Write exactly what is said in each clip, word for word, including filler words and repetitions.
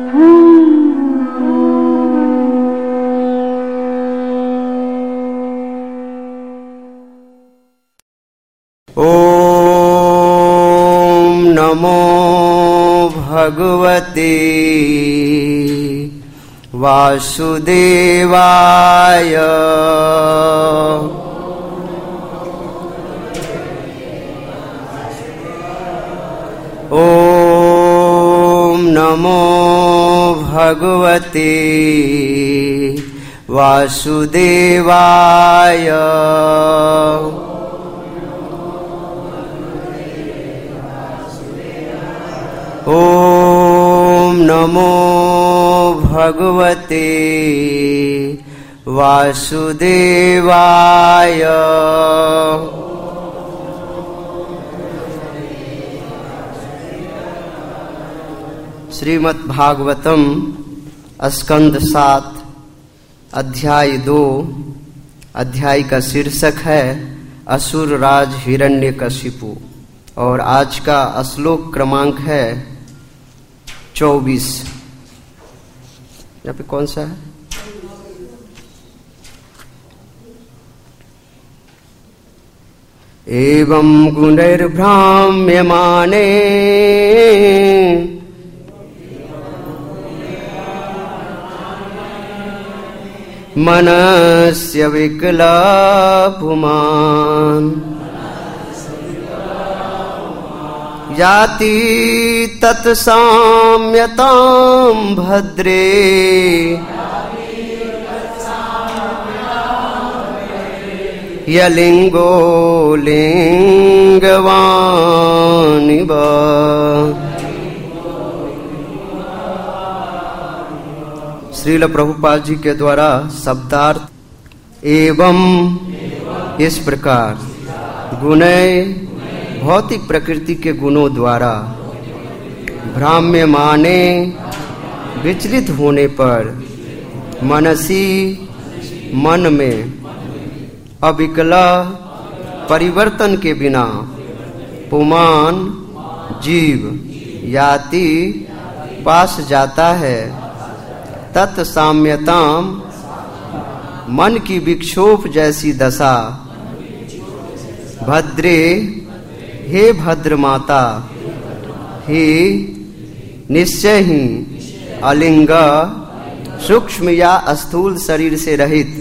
ओम नमो भगवते वासुदेवाय। ओम नमो भगवते वासुदेवाय। ओम नमो भगवते वासुदेवाय। श्रीमद् भागवतम स्कंद सात अध्याय दो। अध्याय का शीर्षक है असुर राज हिरण्यकशिपु और आज का श्लोक क्रमांक है चौबीस। यहाँ पे कौन सा है? एवं गुणैर्भ्राम्यमाणे मनस्य विकलापुमान् याति तत्साम्यतां भद्रे यलिंगो लिंगवानिव। श्रील प्रभुपाद जी के द्वारा शब्दार्थ एवं इस प्रकार गुणै भौतिक प्रकृति के गुणों द्वारा भ्राम्यमाने विचलित होने पर मनसी मन में अविकला परिवर्तन के बिना पुमान जीव याति पास जाता है तत्साम्यताम मन की विक्षोभ जैसी दशा भद्रे हे भद्र माता हे निश्चय ही अलिंग सूक्ष्म या स्थूल शरीर से रहित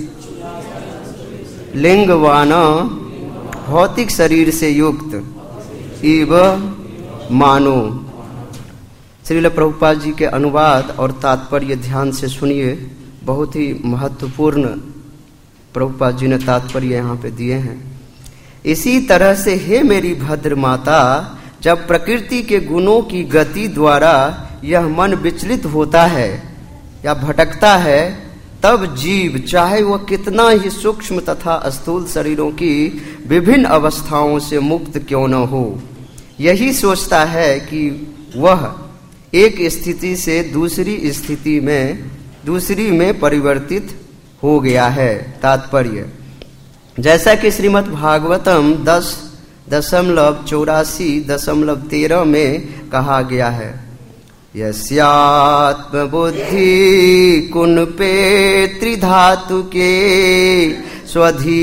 लिंगवान भौतिक शरीर से युक्त इव मानो। श्रील प्रभुपाद जी के अनुवाद और तात्पर्य ध्यान से सुनिए। बहुत ही महत्वपूर्ण प्रभुपाद जी ने तात्पर्य यहाँ पे दिए हैं। इसी तरह से हे मेरी भद्र माता, जब प्रकृति के गुणों की गति द्वारा यह मन विचलित होता है या भटकता है, तब जीव चाहे वह कितना ही सूक्ष्म तथा स्थूल शरीरों की विभिन्न अवस्थाओं से मुक्त क्यों न हो, यही सोचता है कि वह एक स्थिति से दूसरी स्थिति में दूसरी में परिवर्तित हो गया है। तात्पर्य जैसा कि श्रीमद् भागवतम दस दशमलव चौरासी दशमलव तेरह में कहा गया है, यस्यात्म बुद्धि कुनपे त्रिधातु के स्वधी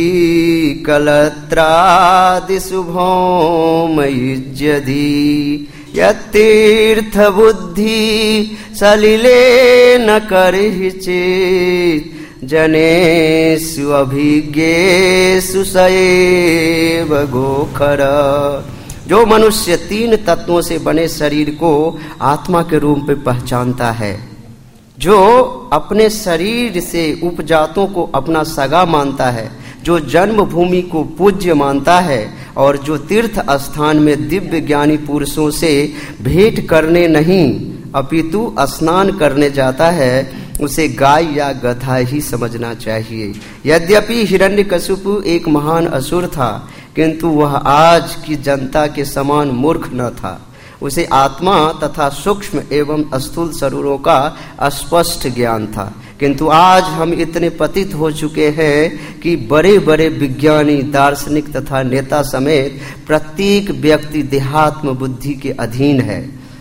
कलत्रादि शुभोमयुज्यधि यतीर्थ बुद्धि सलिले न करहि चेत् जनेषु अभिज्ञेषु सएव गोखर। जो मनुष्य तीन तत्वों से बने शरीर को आत्मा के रूप में पहचानता है, जो अपने शरीर से उपजातों को अपना सगा मानता है, जो जन्मभूमि को पूज्य मानता है और जो तीर्थ स्थान में दिव्य ज्ञानी पुरुषों से भेंट करने नहीं अपितु स्नान करने जाता है, उसे गाय या गधा ही समझना चाहिए। यद्यपि हिरण्यकशिपु एक महान असुर था, किंतु वह आज की जनता के समान मूर्ख न था। उसे आत्मा तथा सूक्ष्म एवं स्थूल शरीरों का स्पष्ट ज्ञान था। किंतु आज हम इतने पतित हो चुके हैं कि बड़े बड़े विज्ञानी, दार्शनिक तथा नेता समेत प्रत्येक व्यक्ति देहात्म बुद्धि के अधीन है।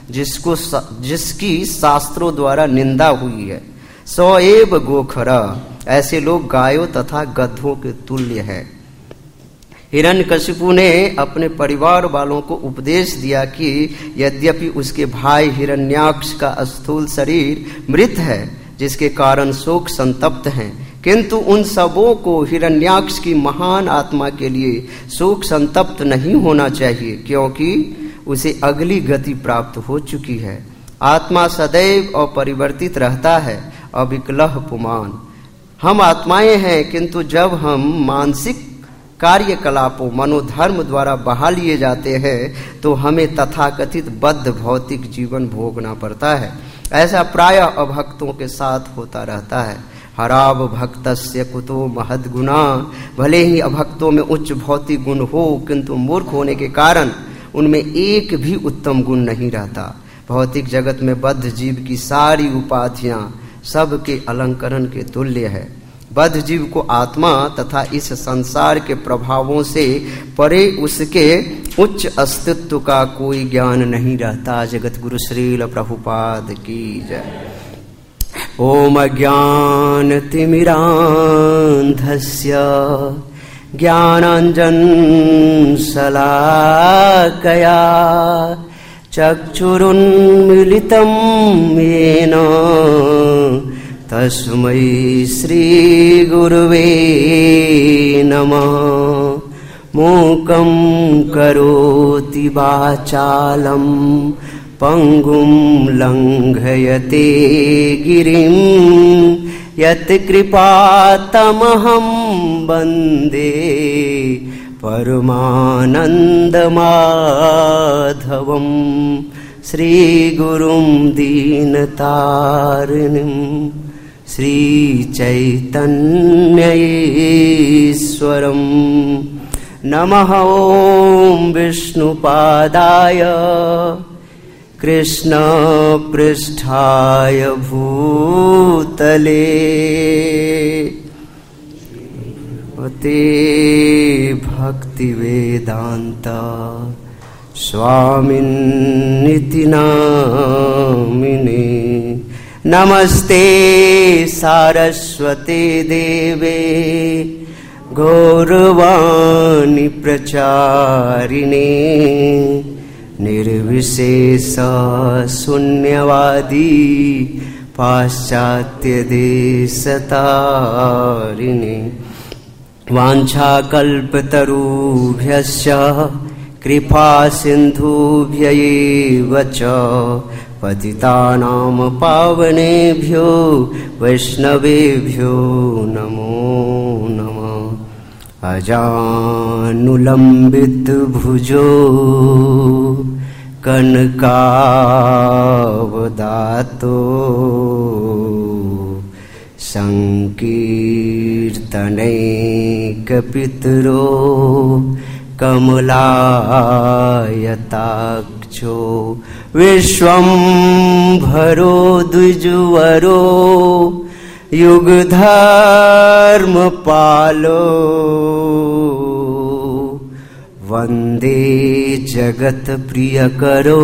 जिसको जिसकी शास्त्रों द्वारा निंदा हुई है। सो एव गोखरा, ऐसे लोग गायों तथा गधों के तुल्य है। हिरण्यकशिपु ने अपने परिवार वालों को उपदेश दिया कि यद्यपि उसके भाई हिरण्याक्ष का स्थूल शरीर मृत है, जिसके कारण शोक संतप्त हैं, किंतु उन सबों को हिरण्याक्ष की महान आत्मा के लिए शोक संतप्त नहीं होना चाहिए, क्योंकि उसे अगली गति प्राप्त हो चुकी है। आत्मा सदैव अपरिवर्तित रहता है, अविकलह पुमान। हम आत्माएं हैं, किंतु जब हम मानसिक कार्यकलापों मनोधर्म बहाल बहा लिए जाते हैं तो हमें तथाकथित बद्ध भौतिक जीवन भोगना पड़ता है। ऐसा प्रायः अभक्तों के साथ होता रहता है। हराव भक्तस्य कुतो महद गुना, भले ही अभक्तों में उच्च भौतिक गुण हो, किंतु मूर्ख होने के कारण उनमें एक भी उत्तम गुण नहीं रहता। भौतिक जगत में बद्ध जीव की सारी उपाधियां सबके अलंकरण के तुल्य है। बद्ध जीव को आत्मा तथा इस संसार के प्रभावों से परे उसके उच्च अस्तित्व का कोई ज्ञान नहीं रहता। जगत गुरु श्रील प्रभुपाद की जय। ओम अज्ञान तिमिरांधस्य ज्ञानांजन शलाकया चक्षुरुन्मीलितं येन तस्मै श्री गुरुवे नमः। मूकं करोति वाचालं पंगुं लंघयते गिरिं यत्कृपातमहं वन्दे परमानन्दमाधवं श्रीगुरुं दीनतारिणीं श्रीचैतन्यईश्वरं। नमः ॐ विष्णुपादाय कृष्णपृष्ठाय भूतले ते भक्तिवेदान्त स्वामिन्निति नामिने। नमस्ते सारस्वते देवे गौरवाणी प्रचारिणे निर्विशेष शून्यवादी पाश्चात्य देशतारिणे। वाञ्छाकल्पतरुभ्यश्च कृपा सिन्धुभ्यैव च पतितानां पावनेभ्यो वैष्णवेभ्यो नमो नमः। अजानुलम्बित भुजो कनकावदातो संकीर्तनैकपितरो कमलायताक्षो विश्वम्भरो द्विजवरो युगधर्मपालो वन्दे जगत्प्रियकरो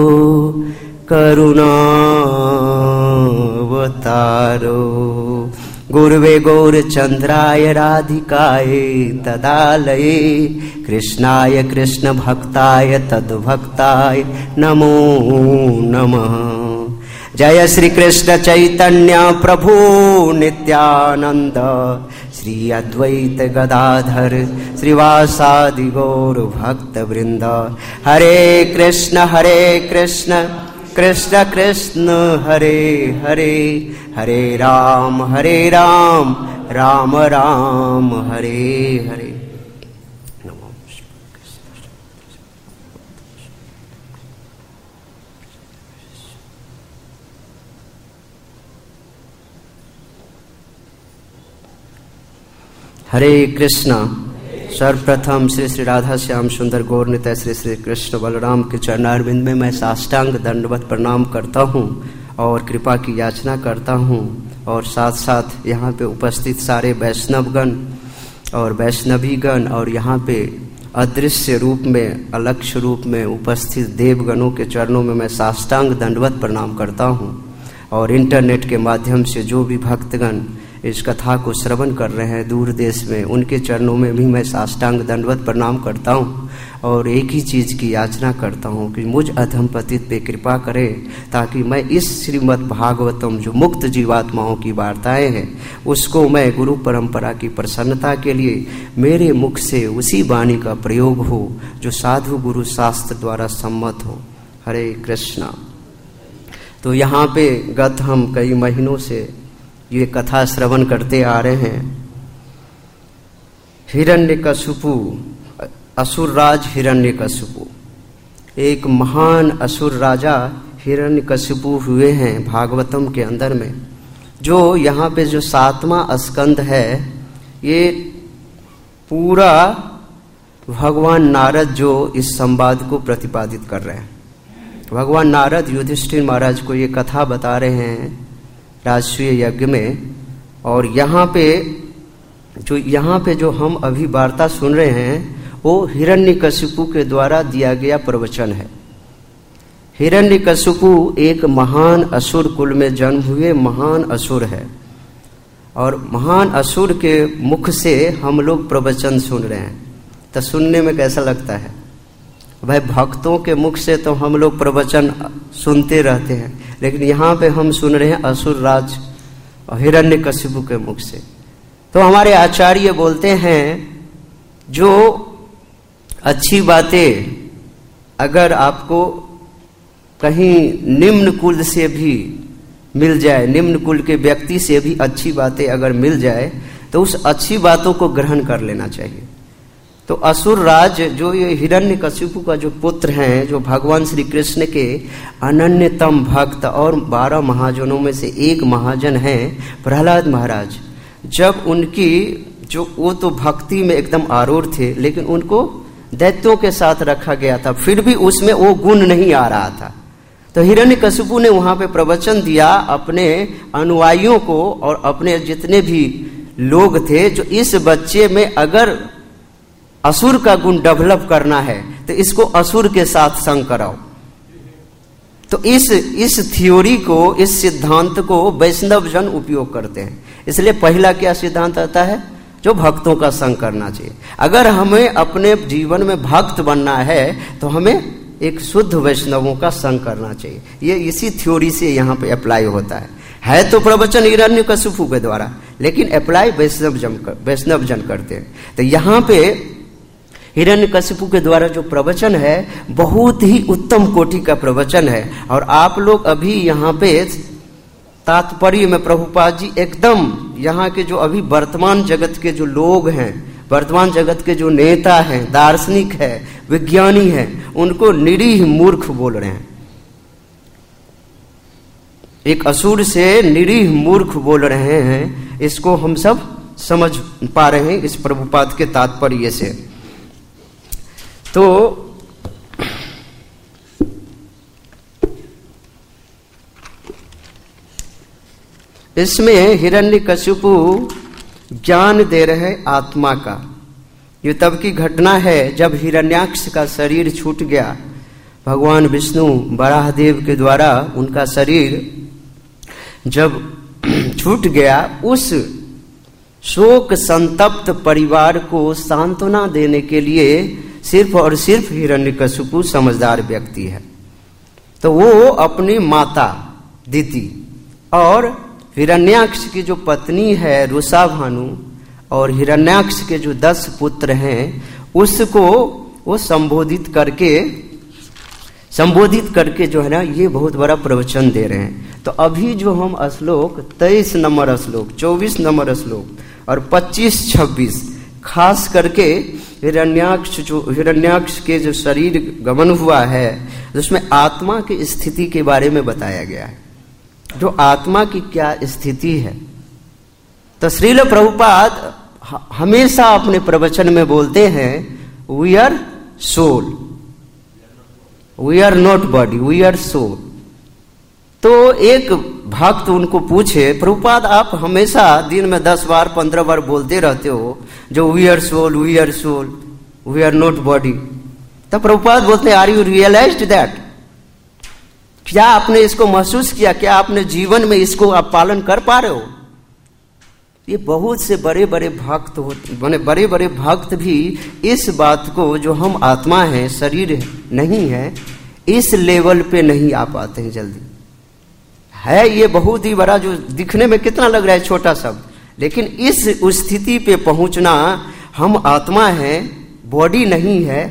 करुणावतारो। गुरुवे गौरचन्द्राय राधिकाय तदालये कृष्णाय कृष्णभक्ताय तद्भक्ताय नमो नमः। जय श्री कृष्ण चैतन्य प्रभु नित्यानंद श्री अद्वैत गदाधर श्रीवासादि गौर भक्त वृंद। हरे कृष्ण हरे कृष्ण कृष्ण कृष्ण हरे हरे हरे राम हरे राम राम राम हरे हरे। हरे कृष्णा। सर्वप्रथम श्री श्री राधा श्याम सुंदर गौर निताय श्री श्री कृष्ण बलराम के चरणारविंद में मैं साष्टांग दंडवत प्रणाम करता हूँ और कृपा की याचना करता हूँ। और साथ साथ यहाँ पे उपस्थित सारे वैष्णवगण और वैष्णवीगण और यहाँ पे अदृश्य रूप में, अलक्ष्य रूप में उपस्थित देवगणों के चरणों में मैं साष्टांग दंडवत प्रणाम करता हूँ। और इंटरनेट के माध्यम से जो भी भक्तगण इस कथा को श्रवण कर रहे हैं दूर देश में, उनके चरणों में भी मैं साष्टांग दंडवत प्रणाम करता हूँ। और एक ही चीज़ की याचना करता हूँ कि मुझ अधम पतित पे कृपा करें, ताकि मैं इस श्रीमद् भागवतम जो मुक्त जीवात्माओं की वार्ताएं हैं उसको मैं गुरु परंपरा की प्रसन्नता के लिए मेरे मुख से उसी वाणी का प्रयोग हो जो साधु गुरु शास्त्र द्वारा सम्मत हो। हरे कृष्णा। तो यहाँ पे गत हम कई महीनों से ये कथा श्रवण करते आ रहे हैं। हिरण्यकशिपु, असुरराज हिरण्यकशिपु, एक महान असुर राजा हिरण्यकशिपु हुए हैं भागवतम के अंदर में। जो यहाँ पे जो सातवां स्कंद है, ये पूरा भगवान नारद जो इस संवाद को प्रतिपादित कर रहे हैं। भगवान नारद युधिष्ठिर महाराज को ये कथा बता रहे हैं राजसूय यज्ञ में। और यहाँ पे जो यहाँ पे जो हम अभी वार्ता सुन रहे हैं वो हिरण्यकशिपु के द्वारा दिया गया प्रवचन है। हिरण्यकशिपु एक महान असुर कुल में जन्म हुए महान असुर है। और महान असुर के मुख से हम लोग प्रवचन सुन रहे हैं, तो सुनने में कैसा लगता है भाई? भक्तों के मुख से तो हम लोग प्रवचन सुनते रहते हैं, लेकिन यहाँ पे हम सुन रहे हैं असुर राज हिरण्यकशिपु के मुख से। तो हमारे आचार्य बोलते हैं जो अच्छी बातें अगर आपको कहीं निम्न कुल से भी मिल जाए, निम्न कुल के व्यक्ति से भी अच्छी बातें अगर मिल जाए, तो उस अच्छी बातों को ग्रहण कर लेना चाहिए। तो असुर राज जो ये हिरण्यकशिपु का जो पुत्र हैं, जो भगवान श्री कृष्ण के अनन्यतम भक्त और बारह महाजनों में से एक महाजन हैं प्रहलाद महाराज, जब उनकी जो वो तो भक्ति में एकदम आरूढ़ थे, लेकिन उनको दैत्यों के साथ रखा गया था, फिर भी उसमें वो गुण नहीं आ रहा था। तो हिरण्यकशिपु ने वहां पे प्रवचन दिया अपने अनुयायियों को और अपने जितने भी लोग थे, जो इस बच्चे में अगर असुर का गुण डेवलप करना है तो इसको असुर के साथ संग कराओ। तो इस इस थ्योरी को, इस सिद्धांत को वैष्णव जन उपयोग करते हैं। इसलिए पहला क्या सिद्धांत आता है? जो भक्तों का संग करना चाहिए। अगर हमें अपने जीवन में भक्त बनना है तो हमें एक शुद्ध वैष्णवों का संग करना चाहिए। ये इसी थ्योरी से यहाँ पे अप्लाई होता है। है तो प्रवचन हिरण्यकशिपु के द्वारा, लेकिन अप्लाई वैष्णव जन वैष्णव जन करते हैं। तो यहाँ पे हिरण्यकशिपु के द्वारा जो प्रवचन है बहुत ही उत्तम कोटि का प्रवचन है। और आप लोग अभी यहाँ पे तात्पर्य में प्रभुपाद जी एकदम यहाँ के जो अभी वर्तमान जगत के जो लोग हैं, वर्तमान जगत के जो नेता हैं, दार्शनिक है, विज्ञानी हैं, उनको निरीह मूर्ख बोल रहे हैं। एक असुर से निरीह मूर्ख बोल रहे हैं। इसको हम सब समझ पा रहे हैं इस प्रभुपाद के तात्पर्य से। तो इसमें हिरण्यकशिपु ज्ञान दे रहे आत्मा का। ये तब की घटना है जब हिरण्याक्ष का शरीर छूट गया। भगवान विष्णु वराहदेव के द्वारा उनका शरीर जब छूट गया, उस शोक संतप्त परिवार को सांत्वना देने के लिए सिर्फ और सिर्फ हिरण्यकशिपु समझदार व्यक्ति है। तो वो अपनी माता दीति और हिरण्याक्ष की जो पत्नी है रुषा भानु और हिरण्याक्ष के जो दस पुत्र हैं उसको वो संबोधित करके संबोधित करके जो है ना, ये बहुत बड़ा प्रवचन दे रहे हैं। तो अभी जो हम श्लोक तेईस नंबर श्लोक, चौबीस नंबर श्लोक और पच्चीस छब्बीस खास करके हिरण्याक्ष जो हिरण्याक्ष के जो शरीर गमन हुआ है, जिसमें आत्मा की स्थिति के बारे में बताया गया है, जो आत्मा की क्या स्थिति है। तो श्रील प्रभुपाद हमेशा अपने प्रवचन में बोलते हैं we are soul, we are not body, we are soul. तो एक भक्त उनको पूछे, प्रभुपाद आप हमेशा दिन में दस बार पंद्रह बार बोलते रहते हो जो we are soul, we are soul, we are not body. तो प्रभुपाद बोलते हैं, आर यू रियलाइज्ड दैट? क्या आपने इसको महसूस किया? क्या आपने जीवन में इसको आप पालन कर पा रहे हो? ये बहुत से बड़े बड़े भक्त होते, बड़े बड़े बड़े भक्त भी इस बात को, जो हम आत्मा है, शरीर नहीं है, इस लेवल पे नहीं आ पाते हैं जल्दी। है ये बहुत ही बड़ा, जो दिखने में कितना लग रहा है छोटा शब्द, लेकिन इस स्थिति पे पहुंचना, हम आत्मा है, बॉडी नहीं है।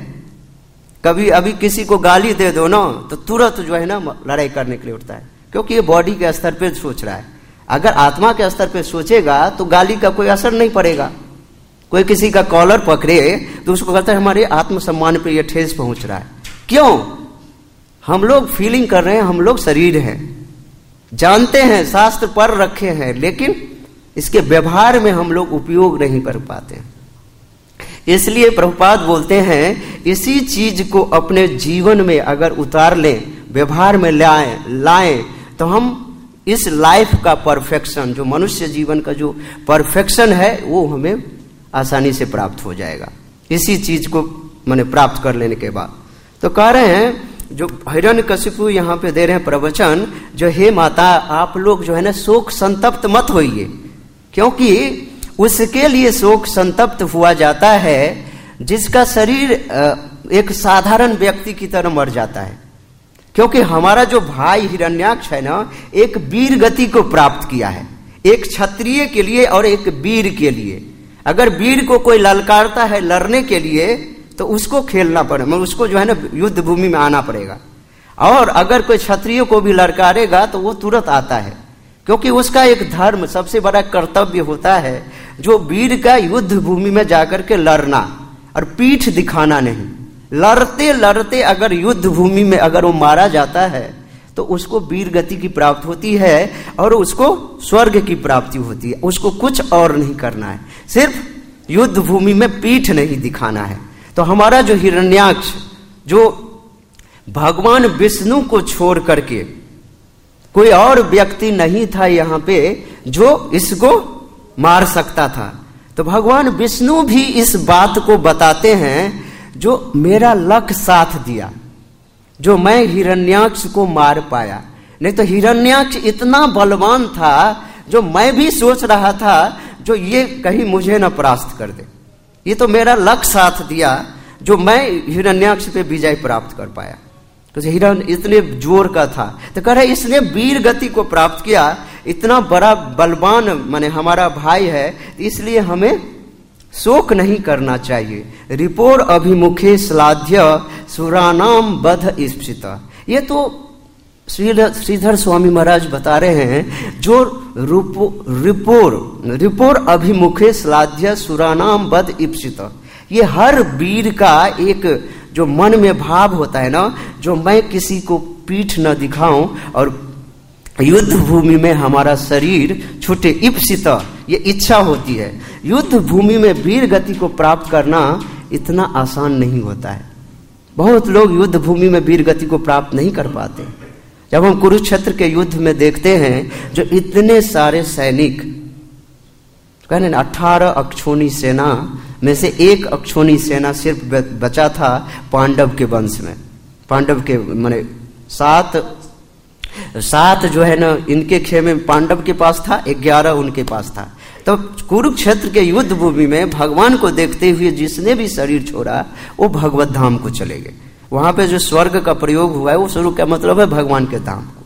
कभी अभी किसी को गाली दे दो ना तो तुरंत जो है ना लड़ाई करने के लिए उठता है, क्योंकि ये बॉडी के स्तर पे सोच रहा है। अगर आत्मा के स्तर पे सोचेगा तो गाली का कोई असर नहीं पड़ेगा। कोई किसी का कॉलर पकड़े तो उसको कहता है हमारे आत्मसम्मान पे ये ठेस पहुंच रहा है। क्यों? हम लोग फीलिंग कर रहे हैं, हम लोग शरीर हैं, जानते हैं, शास्त्र पढ़ रखे हैं, लेकिन इसके व्यवहार में हम लोग उपयोग नहीं कर पाते हैं। इसलिए प्रभुपाद बोलते हैं, इसी चीज को अपने जीवन में अगर उतार लें, व्यवहार में लाएं लाएं तो हम इस लाइफ का परफेक्शन, जो मनुष्य जीवन का जो परफेक्शन है, वो हमें आसानी से प्राप्त हो जाएगा, इसी चीज को मैंने प्राप्त कर लेने के बाद। तो कह रहे हैं, जो हिरण्यकशिपु यहाँ पे दे रहे हैं प्रवचन, जो हे माता, आप लोग जो है ना शोक संतप्त मत होइए, क्योंकि उसके लिए शोक संतप्त हुआ जाता है जिसका शरीर एक साधारण व्यक्ति की तरह मर जाता है। क्योंकि हमारा जो भाई हिरण्याक्ष है ना, एक वीर गति को प्राप्त किया है, एक क्षत्रिय के लिए और एक वीर के लिए। अगर वीर को कोई ललकारता है लड़ने के लिए तो उसको खेलना पड़ेगा, उसको जो है ना युद्ध भूमि में आना पड़ेगा। और अगर कोई क्षत्रिय को भी ललकारेगा तो वो तुरंत आता है, क्योंकि उसका एक धर्म, सबसे बड़ा कर्तव्य होता है जो वीर का, युद्ध भूमि में जाकर के लड़ना और पीठ दिखाना नहीं। लड़ते लड़ते अगर युद्ध भूमि में अगर वो मारा जाता है तो उसको वीर गति की प्राप्ति होती है और उसको स्वर्ग की प्राप्ति होती है। उसको कुछ और नहीं करना है, सिर्फ युद्ध भूमि में पीठ नहीं दिखाना है। तो हमारा जो हिरण्याक्ष, जो भगवान विष्णु को छोड़ करके कोई और व्यक्ति नहीं था यहाँ पे जो इसको मार सकता था, तो भगवान विष्णु भी इस बात को बताते हैं, जो मेरा लक साथ दिया, जो मैं हिरण्याक्ष को मार पाया। नहीं तो हिरण्याक्ष इतना बलवान था, जो मैं भी सोच रहा था जो ये कहीं मुझे न परास्त कर दे। ये तो मेरा लक साथ दिया, जो मैं हिरण्याक्ष पे विजय प्राप्त कर पाया। तो हिरण इतने जोर का था, तो कह रहे इसने वीर गति को प्राप्त किया, इतना बड़ा बलवान माने हमारा भाई है, इसलिए हमें शोक नहीं करना चाहिए। रिपोर अभिमुखे श्लाघ्य सुरानाम बध इप्सित। ये तो श्रीधर स्वामी महाराज बता रहे हैं, जो रिपो, रिपोर रिपोर अभिमुखे श्लाघ्य सुरानाम बध इप्सित, ये हर वीर का एक जो मन में भाव होता है ना, जो मैं किसी को पीठ न दिखाऊं और युद्ध भूमि में हमारा शरीर छूटे, इप्सित, ये इच्छा होती है। युद्ध भूमि में वीर गति को प्राप्त करना इतना आसान नहीं होता है। बहुत लोग युद्ध भूमि में वीर गति को प्राप्त नहीं कर पाते। जब हम कुरुक्षेत्र के युद्ध में देखते हैं, जो इतने सारे सैनिक, कहने ना अठारह अक्षोणी सेना में से एक अक्षोणी सेना सिर्फ बचा था पांडव के वंश में। पांडव के माने सात सात जो है ना इनके खेमे पांडव के पास था, ग्यारह उनके पास था। तो कुरुक्षेत्र के युद्ध भूमि में भगवान को देखते हुए जिसने भी शरीर छोड़ा वो भगवत धाम को चले गए। वहां पे जो स्वर्ग का प्रयोग हुआ है वो स्वर्ग का मतलब है भगवान के धाम को।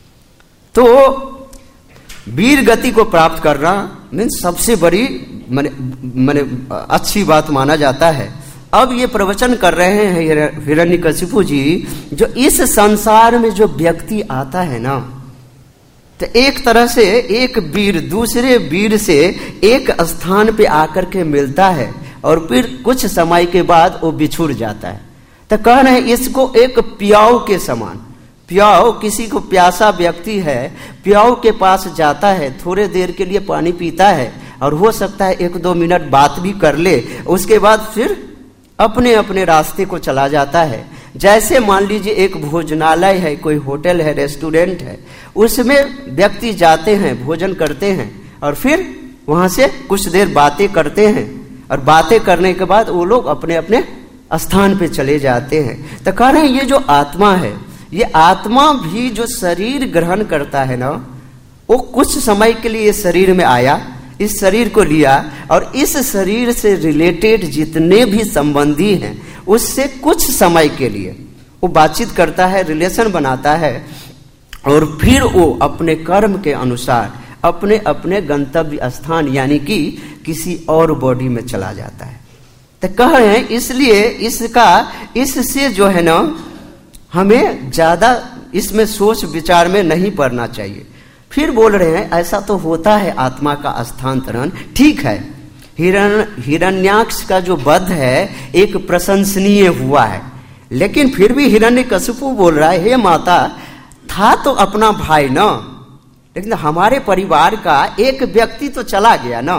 तो वीर गति को प्राप्त करना मीन सबसे बड़ी माने माने अच्छी बात माना जाता है। अब ये प्रवचन कर रहे हैं हिरण्यकशिपु जी, जो इस संसार में जो व्यक्ति आता है ना, तो एक तरह से एक वीर दूसरे वीर से एक स्थान पे आकर के मिलता है और फिर कुछ समय के बाद वो बिछुड़ जाता है। तो कह रहे हैं इसको एक प्याऊ के समान, प्याऊ किसी को प्यासा व्यक्ति है, प्याऊ के पास जाता है, थोड़े देर के लिए पानी पीता है और हो सकता है एक दो मिनट बात भी कर ले, उसके बाद फिर अपने अपने रास्ते को चला जाता है। जैसे मान लीजिए एक भोजनालय है, कोई होटल है, रेस्टोरेंट है, उसमें व्यक्ति जाते हैं, भोजन करते हैं और फिर वहां से कुछ देर बातें करते हैं और बातें करने के बाद वो लोग अपने अपने स्थान पे चले जाते हैं। तो कह रहे हैं ये जो आत्मा है, ये आत्मा भी जो शरीर ग्रहण करता है ना, वो कुछ समय के लिए शरीर में आया, इस शरीर को लिया और इस शरीर से रिलेटेड जितने भी संबंधी हैं उससे कुछ समय के लिए वो बातचीत करता है, रिलेशन बनाता है और फिर वो अपने कर्म के अनुसार अपने अपने गंतव्य स्थान यानी कि किसी और बॉडी में चला जाता है। तो कह रहे हैं इसलिए इसका इससे जो है ना हमें ज्यादा इसमें सोच विचार में नहीं पड़ना चाहिए। फिर बोल रहे हैं ऐसा तो होता है आत्मा का स्थानांतरण, ठीक है, हिरण हिरण्याक्ष का जो वध है एक प्रशंसनीय हुआ है, लेकिन फिर भी हिरण्यकशिपु बोल रहा है हे माता था तो अपना भाई ना, लेकिन हमारे परिवार का एक व्यक्ति तो चला गया ना।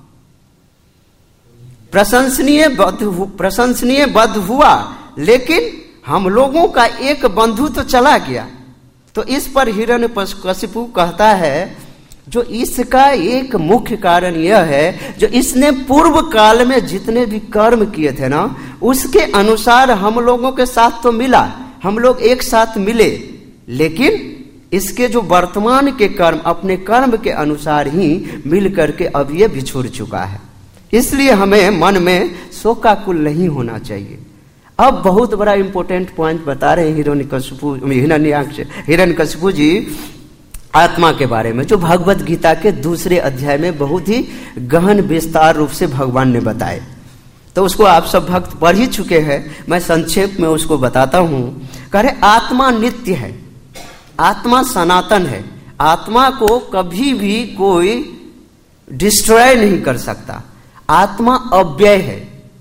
प्रशंसनीय वध प्रशंसनीय वध हुआ लेकिन हम लोगों का एक बंधु तो चला गया। तो इस पर हिरण्यकशिपु कहता है जो इसका एक मुख्य कारण यह है जो इसने पूर्व काल में जितने भी कर्म किए थे ना उसके अनुसार हम लोगों के साथ तो मिला, हम लोग एक साथ मिले, लेकिन इसके जो वर्तमान के कर्म अपने कर्म के अनुसार ही मिल करके अब ये बिछुड़ चुका है। इसलिए हमें मन में शोकाकुल नहीं होना चाहिए। अब बहुत बड़ा इंपॉर्टेंट पॉइंट बता रहे हैं हिरण्यकशिपु हिरण्याक्ष हिरण्यकशिपु जी आत्मा के बारे में, जो भगवत गीता के दूसरे अध्याय में बहुत ही गहन विस्तार रूप से भगवान ने बताए। तो उसको आप सब भक्त पढ़ ही चुके हैं, मैं संक्षेप में उसको बताता हूं। कह रहे आत्मा नित्य है, आत्मा सनातन है, आत्मा को कभी भी कोई डिस्ट्रॉय नहीं कर सकता, आत्मा अव्यय है,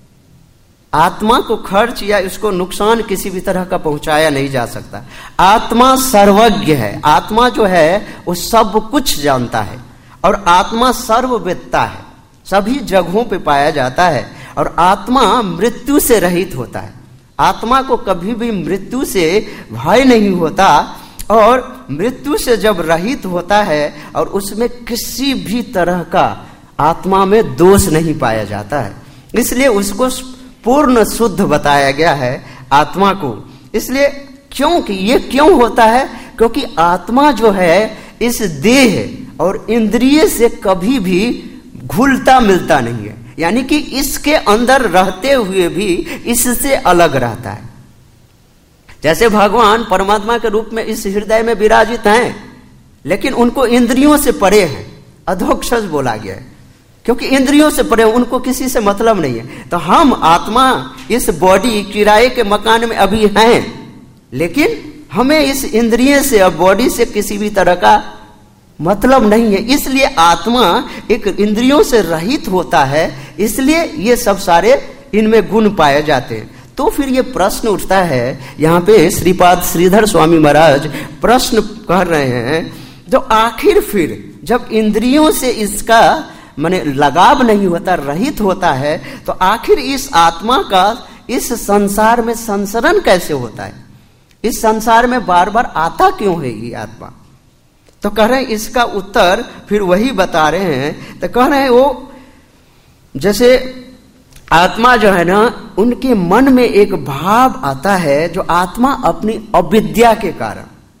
आत्मा को खर्च या इसको नुकसान किसी भी तरह का पहुंचाया नहीं जा सकता। आत्मा सर्वज्ञ है, आत्मा जो है वो सब कुछ जानता है और आत्मा सर्ववेत्ता है, सभी जगहों पे पाया जाता है और आत्मा मृत्यु से रहित होता है। आत्मा को कभी भी मृत्यु से भय नहीं होता और मृत्यु से जब रहित होता है और उसमें किसी भी तरह का आत्मा में दोष नहीं पाया जाता है, इसलिए उसको पूर्ण शुद्ध बताया गया है आत्मा को। इसलिए क्योंकि ये क्यों होता है, क्योंकि आत्मा जो है इस देह और इंद्रिय से कभी भी घुलता मिलता नहीं है, यानी कि इसके अंदर रहते हुए भी इससे अलग रहता है। जैसे भगवान परमात्मा के रूप में इस हृदय में विराजित हैं, लेकिन उनको इंद्रियों से परे हैं, अधोक्षज बोला गया है, क्योंकि इंद्रियों से परे उनको किसी से मतलब नहीं है। तो हम आत्मा इस बॉडी किराए के मकान में अभी हैं, लेकिन हमें इस इंद्रिय से और बॉडी से किसी भी तरह का मतलब नहीं है। इसलिए आत्मा एक इंद्रियों से रहित होता है, इसलिए ये सब सारे इनमें गुण पाए जाते हैं। तो फिर ये प्रश्न उठता है, यहाँ पे श्रीपाद श्रीधर स्वामी महाराज प्रश्न कह रहे हैं, जो आखिर फिर जब इंद्रियों से इसका माने लगाव नहीं होता, रहित होता है, तो आखिर इस आत्मा का इस संसार में संसरण कैसे होता है, इस संसार में बार बार आता क्यों है ये आत्मा। तो कह रहे हैं इसका उत्तर फिर वही बता रहे हैं। तो कह रहे हैं वो जैसे आत्मा जो है ना, उनके मन में एक भाव आता है जो आत्मा अपनी अविद्या के कारण,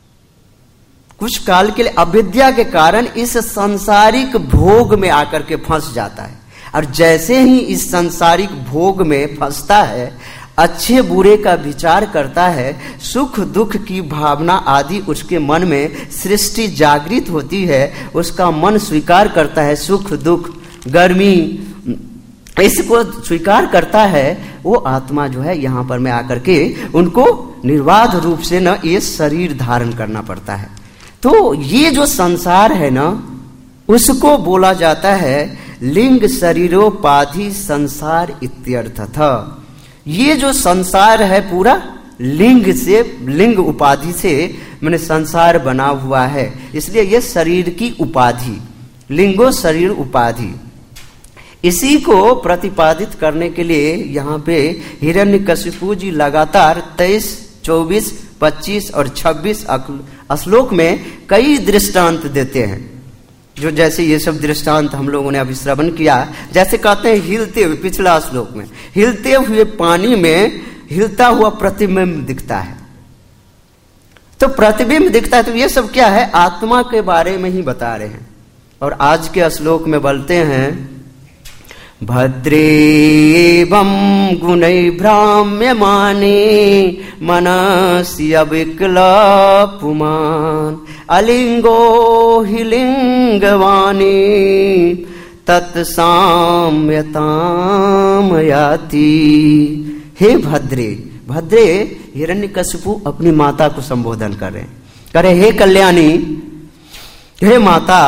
कुछ काल के लिए अविद्या के कारण इस सांसारिक भोग में आकर के फंस जाता है, और जैसे ही इस सांसारिक भोग में फंसता है, अच्छे बुरे का विचार करता है, सुख दुख की भावना आदि उसके मन में सृष्टि जागृत होती है, उसका मन स्वीकार करता है, सुख दुख गर्मी इसको स्वीकार करता है, वो आत्मा जो है यहाँ पर में आकर के उनको निर्बाध रूप से न ये शरीर धारण करना पड़ता है। तो ये जो संसार है ना, उसको बोला जाता है लिंग शरीरोपाधि संसार इत्यर्थ था। ये जो संसार है पूरा लिंग से, लिंग उपाधि से मैंने संसार बना हुआ है, इसलिए ये शरीर की उपाधि, लिंगो शरीर उपाधि, इसी को प्रतिपादित करने के लिए यहाँ पे हिरण्यकशिपु जी लगातार तेईस चौबीस पच्चीस और छब्बीस श्लोक में कई दृष्टांत देते हैं। जो जैसे ये सब दृष्टांत हम लोगों ने अभी श्रवण किया, जैसे कहते हैं हिलते हुए, पिछला श्लोक में हिलते हुए पानी में हिलता हुआ प्रतिबिंब दिखता है। तो प्रतिबिंब दिखता है, तो ये सब क्या है? आत्मा के बारे में ही बता रहे हैं। और आज के श्लोक में बोलते हैं भद्रेवं गुणै भ्राम्यमाने मनसि विकल्पुमान् अलिंगो हि लिंगवानी तत्साम्यताम याति। हे भद्रे, भद्रे हिरण्यकशिपु अपनी माता को संबोधन कर रहे हैं, करे हे कल्याणी, हे माता,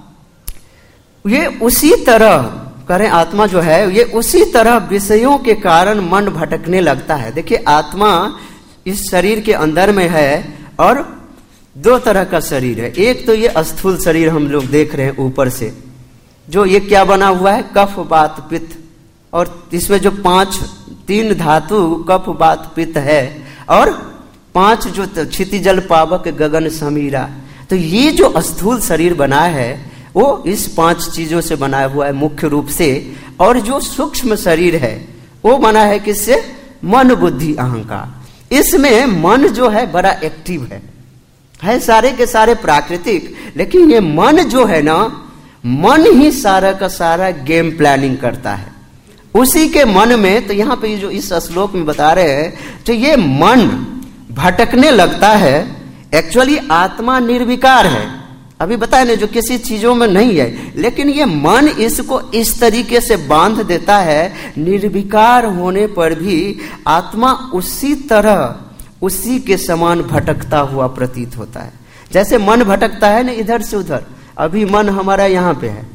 ये उसी तरह करें आत्मा जो है ये उसी तरह विषयों के कारण मन भटकने लगता है। देखिए आत्मा इस शरीर के अंदर में है और दो तरह का शरीर है। एक तो ये स्थूल शरीर हम लोग देख रहे हैं ऊपर से, जो ये क्या बना हुआ है? कफ वात पित्त, और इसमें जो पांच तीन धातु कफ वात पित्त है और पांच जो क्षितिजल पावक गगन समीरा, तो ये जो स्थूल शरीर बना है वो इस पांच चीजों से बनाया हुआ है मुख्य रूप से। और जो सूक्ष्म शरीर है वो बना है किससे? मन बुद्धि अहंकार। इसमें मन जो है बड़ा एक्टिव है, है सारे के सारे प्राकृतिक, लेकिन ये मन जो है ना, मन ही सारा का सारा गेम प्लानिंग करता है। उसी के मन में, तो यहां पे जो इस श्लोक में बता रहे हैं, तो ये मन भटकने लगता है। एक्चुअली आत्मा निर्विकार है, अभी बताया ना, जो किसी चीजों में नहीं है, लेकिन ये मन इसको इस तरीके से बांध देता है, निर्विकार होने पर भी आत्मा उसी तरह उसी के समान भटकता हुआ प्रतीत होता है। जैसे मन भटकता है ना इधर से उधर, अभी मन हमारा यहाँ पे है,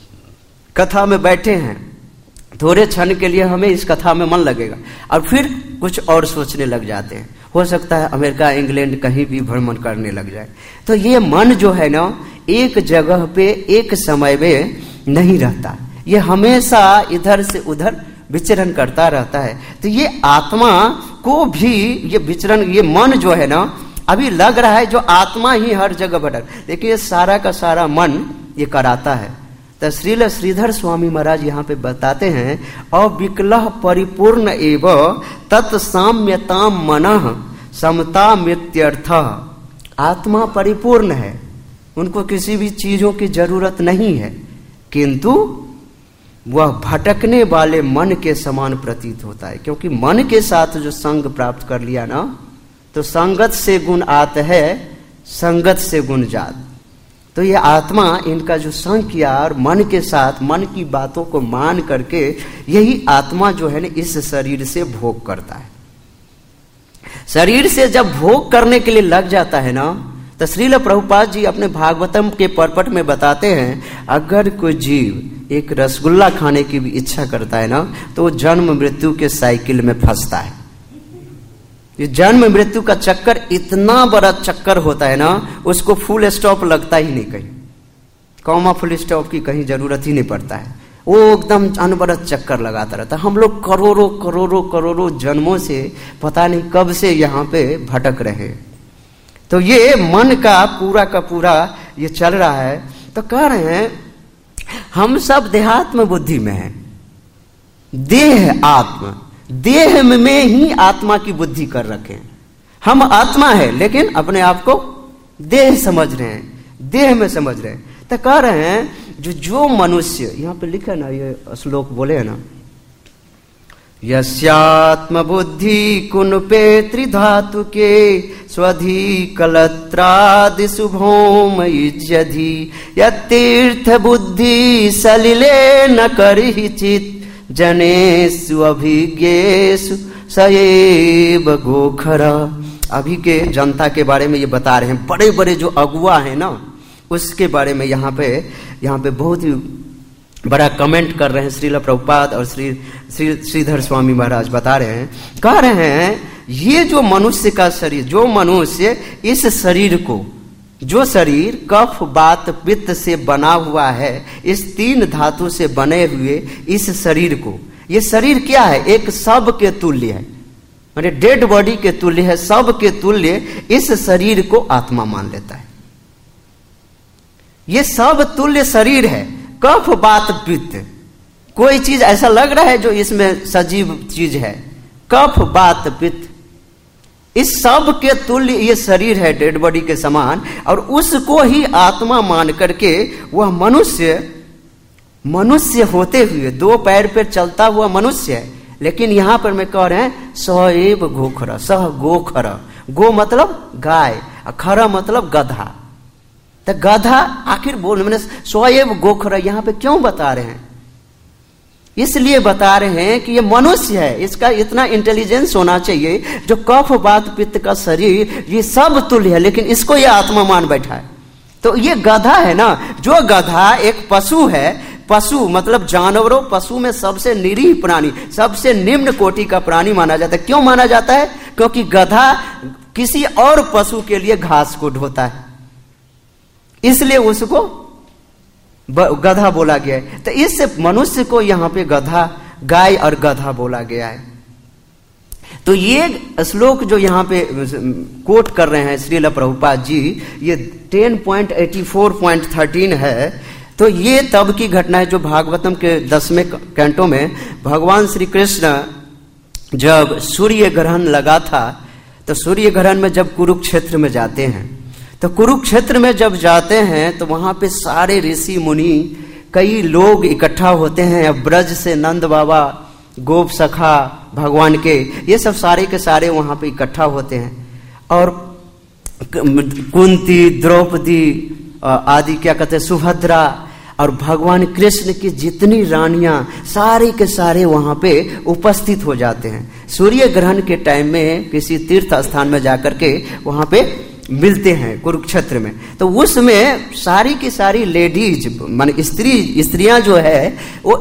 कथा में बैठे हैं, थोड़े क्षण के लिए हमें इस कथा में मन लगेगा और फिर कुछ और सोचने लग जाते हैं। हो सकता है अमेरिका इंग्लैंड कहीं भी भ्रमण करने लग जाए। तो ये मन जो है ना, एक जगह पे एक समय में नहीं रहता, ये हमेशा इधर से उधर विचरण करता रहता है। तो ये आत्मा को भी ये विचरण, ये मन जो है ना, अभी लग रहा है जो आत्मा ही हर जगह भटक, लेकिन ये सारा का सारा मन ये कराता है। तो श्रील श्रीधर स्वामी महाराज यहाँ पे बताते हैं, अविकलः परिपूर्ण एव तत्साम्यताम मनः समता मित्यर्थ। आत्मा परिपूर्ण है, उनको किसी भी चीजों की जरूरत नहीं है, किंतु वह भटकने वाले मन के समान प्रतीत होता है। क्योंकि मन के साथ जो संग प्राप्त कर लिया ना, तो संगत से गुण आत है, संगत से गुण जात। तो ये आत्मा इनका जो संग किया और मन के साथ मन की बातों को मान करके, यही आत्मा जो है ना इस शरीर से भोग करता है। शरीर से जब भोग करने के लिए लग जाता है ना, तो श्रील प्रभुपाद जी अपने भागवतम के परपट में बताते हैं, अगर कोई जीव एक रसगुल्ला खाने की भी इच्छा करता है ना, तो वो जन्म मृत्यु के साइकिल में फंसता है। ये जन्म मृत्यु का चक्कर इतना बड़ा चक्कर होता है ना, उसको फुल स्टॉप लगता ही नहीं, कहीं कॉमा फुल स्टॉप की कहीं जरूरत ही नहीं पड़ता है, वो एकदम अनवरत चक्कर लगाता रहता है। हम लोग करोड़ों करोड़ों करोड़ों जन्मों से पता नहीं कब से यहाँ पे भटक रहे। तो ये मन का पूरा का पूरा ये चल रहा है। तो कह रहे हैं हम सब देहात्म बुद्धि में हैं, देह आत्मा, देह में ही आत्मा की बुद्धि कर रखे हैं। हम आत्मा है लेकिन अपने आप को देह समझ रहे हैं, देह में समझ रहे हैं। तो कह रहे हैं जो जो मनुष्य, यहाँ पे लिखा ना, ये श्लोक बोले है ना, यस्यात्म बुद्धि कुनपे त्रिधातु के स्वधि कलत्रादि शुभोम युज्यधि यतीर्थ बुद्धि सलिले न करिचित जनेषु अभिज्ञेषु सएव गोखरा। अभी के जनता के बारे में ये बता रहे हैं, बड़े बड़े जो अगुआ हैं ना, उसके बारे में यहाँ पे यहाँ पे बहुत ही बड़ा कमेंट कर रहे हैं श्रील प्रभुपाद और श्री श्री श्रीधर स्वामी महाराज बता रहे हैं, कह रहे हैं ये जो मनुष्य का शरीर, जो मनुष्य इस शरीर को, जो शरीर कफ वात पित्त से बना हुआ है, इस तीन धातु से बने हुए इस शरीर को, ये शरीर क्या है? एक शव के तुल्य है, माने डेड बॉडी के तुल्य है, शव के तुल्य इस शरीर को आत्मा मान लेता है। ये सब तुल्य शरीर है। कफ वात पित्त, कोई चीज ऐसा लग रहा है जो इसमें सजीव चीज है? कफ वात पित्त, इस सब के तुल्य ये शरीर है, डेड बॉडी के समान। और उसको ही आत्मा मान करके वह मनुष्य मनुष्य होते हुए दो पैर पर चलता हुआ मनुष्य है। लेकिन यहां पर मैं कह रहे हैं सएव गोखर, सह गोखर। गो मतलब गाय, खरा मतलब गधा। तो गधा आखिर बोल मैंने सएव गोखर यहां पे क्यों बता रहे हैं? इसलिए बता रहे हैं कि ये मनुष्य है, इसका इतना इंटेलिजेंस होना चाहिए जो कफ वात पित्त का शरीर ये सब तुल्य है, लेकिन इसको ये आत्मा मान बैठा है। तो ये गधा है ना, जो गधा एक पशु है, पशु मतलब जानवरों, पशु में सबसे निरीह प्राणी, सबसे निम्न कोटि का प्राणी माना जाता है। क्यों माना जाता है? क्योंकि गधा किसी और पशु के लिए घास को ढोता है, इसलिए उसको गधा बोला गया है। तो इस मनुष्य को यहां पे गधा, गाय और गधा बोला गया है। तो ये श्लोक जो यहां पे कोट कर रहे हैं श्रील प्रभुपाद जी, ये ten point eighty four point thirteen है। तो ये तब की घटना है जो भागवतम के दसवें कैंटो में भगवान श्री कृष्ण जब सूर्य ग्रहण लगा था, तो सूर्य ग्रहण में जब कुरुक्षेत्र में जाते हैं, तो कुरुक्षेत्र में जब जाते हैं तो वहां पे सारे ऋषि मुनि, कई लोग इकट्ठा होते हैं। ब्रज से नंद बाबा, गोप सखा भगवान के, ये सब सारे के सारे वहां पे इकट्ठा होते हैं। और कुंती, द्रौपदी आदि, क्या कहते हैं, सुभद्रा और भगवान कृष्ण की जितनी रानियां, सारे के सारे वहां पे उपस्थित हो जाते हैं। सूर्य ग्रहण के टाइम में किसी तीर्थ स्थान में जाकर के वहां पे मिलते हैं कुरुक्षेत्र में। तो उसमें सारी की सारी लेडीज, मान स्त्री स्त्रियां जो है, वो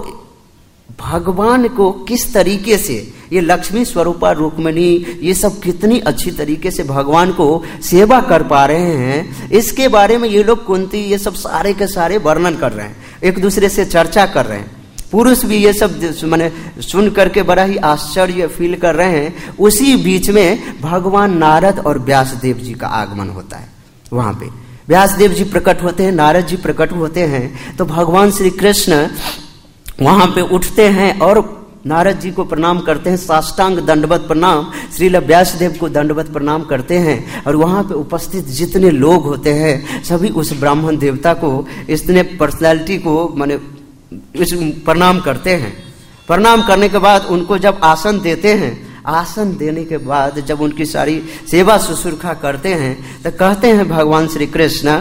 भगवान को किस तरीके से, ये लक्ष्मी स्वरूपा रुक्मिणी, ये सब कितनी अच्छी तरीके से भगवान को सेवा कर पा रहे हैं, इसके बारे में ये लोग, कुंती, ये सब सारे के सारे वर्णन कर रहे हैं, एक दूसरे से चर्चा कर रहे हैं। पुरुष भी ये सब माने सुन करके बड़ा ही आश्चर्य फील कर रहे हैं। उसी बीच में भगवान नारद और व्यासदेव जी का आगमन होता है। वहां पे व्यासदेव जी प्रकट होते हैं, नारद जी प्रकट होते हैं। तो भगवान श्री कृष्ण वहां पे उठते हैं और नारद जी को प्रणाम करते हैं, साष्टांग दंडवत प्रणाम, श्रील व्यासदेव को दंडवत प्रणाम करते हैं। और वहां पे उपस्थित जितने लोग होते हैं सभी उस ब्राह्मण देवता को, इतने पर्सनैलिटी को माने इस प्रणाम करते हैं। प्रणाम करने के बाद उनको जब आसन देते हैं, आसन देने के बाद जब उनकी सारी सेवा शुश्रूषा करते हैं, तो कहते हैं भगवान श्री कृष्ण,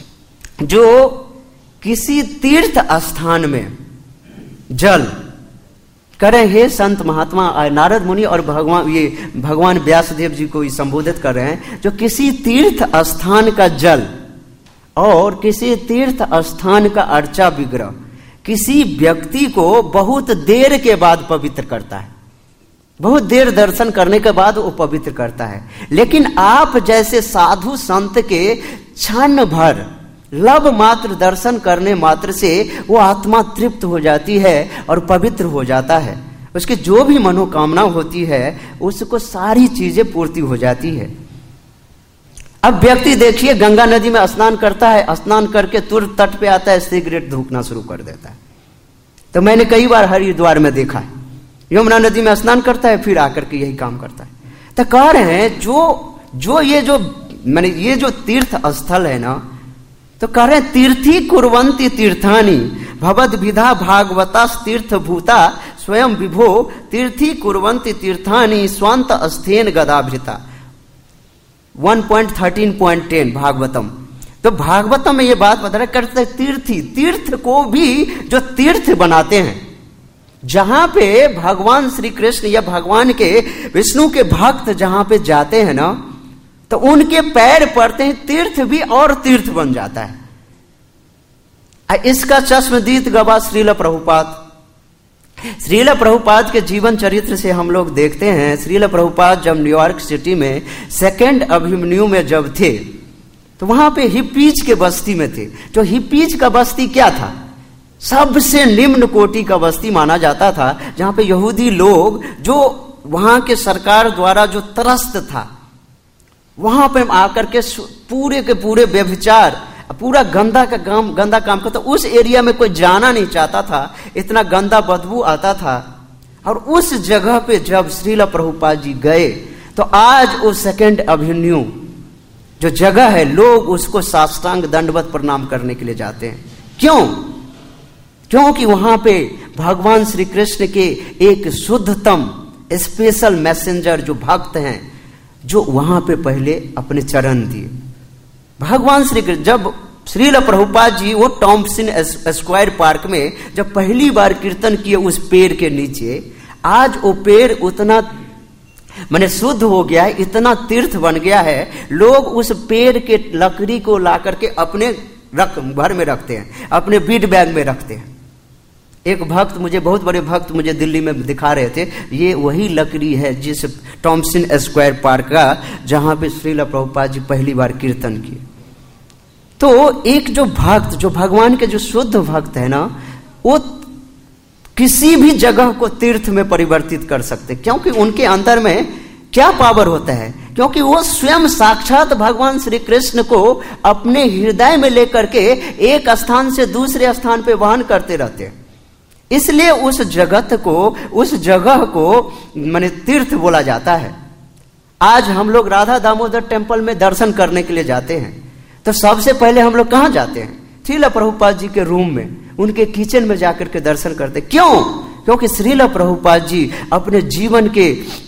जो किसी तीर्थ स्थान में जल करें, हे संत महात्मा, नारद मुनि और भगवान, ये भगवान व्यासदेव जी को संबोधित कर रहे हैं, जो किसी तीर्थ स्थान का जल और किसी तीर्थ स्थान का अर्चा विग्रह किसी व्यक्ति को बहुत देर के बाद पवित्र करता है, बहुत देर दर्शन करने के बाद वो पवित्र करता है। लेकिन आप जैसे साधु संत के क्षण भर लब मात्र दर्शन करने मात्र से वो आत्मा तृप्त हो जाती है और पवित्र हो जाता है। उसकी जो भी मनोकामना होती है उसको सारी चीजें पूर्ति हो जाती है। अब व्यक्ति देखिए गंगा नदी में स्नान करता है, स्नान करके तुरंत तट पे आता है, सिगरेट धूकना शुरू कर देता है। तो मैंने कई बार हरिद्वार में देखा है, यमुना नदी में स्नान करता है फिर आकर के यही काम करता है। तो कह रहे हैं जो जो ये जो मैंने ये जो तीर्थ स्थल है ना, तो कह रहे हैं तीर्थी कुर्वन्ति तीर्थानि भवद विधा भागवता तीर्थ भूता स्वयं विभो तीर्थी कुर्वन्ति तीर्थानि स्वांत स्थेन गदाभृता। One point thirteen point ten Bhagavatam. तो भागवतम में ये बात बता रहे, करते तीर्थी, तीर्थ को भी जो तीर्थ बनाते हैं, जहां पे भगवान श्री कृष्ण या भगवान के विष्णु के भक्त जहां पे जाते हैं ना, तो उनके पैर पड़ते हैं, तीर्थ भी और तीर्थ बन जाता है। इसका चश्मदीद गवाह श्रील प्रभुपाद। श्रील प्रभुपाद के जीवन चरित्र से हम लोग देखते हैं, श्रील प्रभुपाद जब न्यूयॉर्क सिटी में सेकेंड अभिमन्यु में जब थे, तो वहां पे हिप्पीज के बस्ती में थे। जो हिप्पीज का बस्ती क्या था, सबसे निम्न कोटि का बस्ती माना जाता था, जहां पे यहूदी लोग जो वहां के सरकार द्वारा जो त्रस्त था, वहां पे आकर के पूरे के पूरे व्यभिचार पूरा गंदा का काम गंदा काम करता, उस एरिया में कोई जाना नहीं चाहता था, इतना गंदा बदबू आता था। और उस जगह पे जब श्रील प्रभुपाद जी गए तो आज वो सेकेंड एवेन्यू जो जगह है, लोग उसको साष्टांग दंडवत प्रणाम करने के लिए जाते हैं। क्यों? क्योंकि वहां पे भगवान श्री कृष्ण के एक शुद्धतम स्पेशल मैसेंजर जो भक्त हैं, जो वहां पे पहले अपने चरण दिए। भगवान श्री कृष्ण जब श्रील प्रभुपाद जी वो टॉम्पसन स्क्वायर पार्क में जब पहली बार कीर्तन किए उस पेड़ के नीचे, आज वो पेड़ उतना माने शुद्ध हो गया है, इतना तीर्थ बन गया है, लोग उस पेड़ के लकड़ी को ला करके अपने रख घर में रखते हैं, अपने बीड बैग में रखते हैं। एक भक्त मुझे, बहुत बड़े भक्त मुझे दिल्ली में दिखा रहे थे, ये वही लकड़ी है जिस टॉम्पसन स्क्वायर पार्क का जहां पे श्रील प्रभुपाद जी पहली बार कीर्तन किए। तो एक जो भक्त, जो भगवान के जो शुद्ध भक्त है ना, वो किसी भी जगह को तीर्थ में परिवर्तित कर सकते, क्योंकि उनके अंदर में क्या पावर होता है, क्योंकि वो स्वयं साक्षात भगवान श्री कृष्ण को अपने हृदय में लेकर के एक स्थान से दूसरे स्थान पे वहन करते रहते हैं। इसलिए उस जगत को, उस जगह को माने तीर्थ बोला जाता है। आज हम लोग राधा दामोदर टेम्पल में दर्शन करने के लिए जाते हैं, तो सबसे पहले हम लोग कहां जाते हैं? श्रील प्रभुपाद जी के रूम में, उनके किचन में जाकर के दर्शन करते। क्यों? क्योंकि श्रील प्रभुपाद जी अपने जीवन के